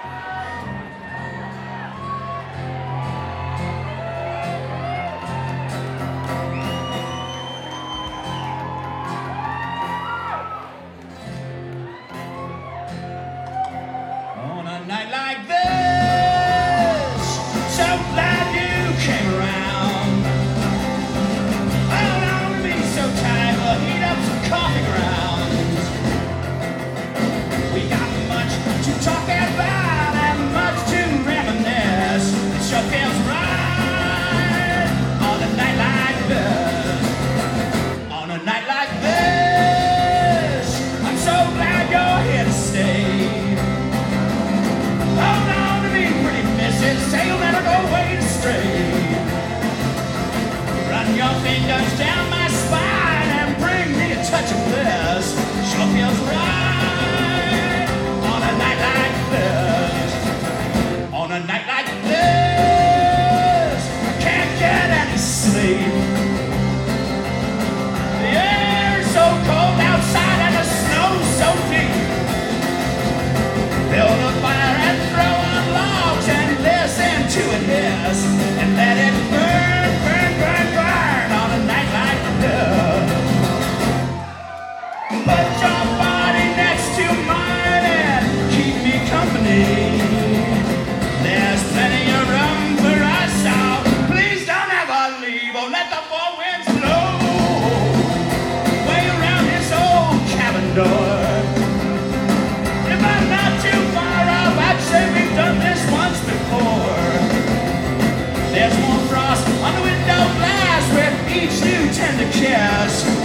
On a night like this, so glad you came around. I don't be so tired, we'll heat up some coffee grounds. We got much to talk about and much to reminisce. It sure feels right on a night like this. On a night like this, I'm so glad you're here to stay. Hold on to me, pretty missus, say you'll never go away astray. Run your fingers down my spine and bring me a touch of bliss. Sure feels right on a night like this. On a night like this, I can't get any sleep. The air's so cold outside and the snow's so deep. Build a fire and throw on logs and listen to it hiss and let it burn, burn, burn, burn on a night like this. Put your body next to mine and keep me company. There's plenty of room for us, so please don't ever leave or let the four winds blow way around this old cabin door. If I'm not too far off, I'd say we've done this once before. There's more frost on the window glass with each new tender kiss.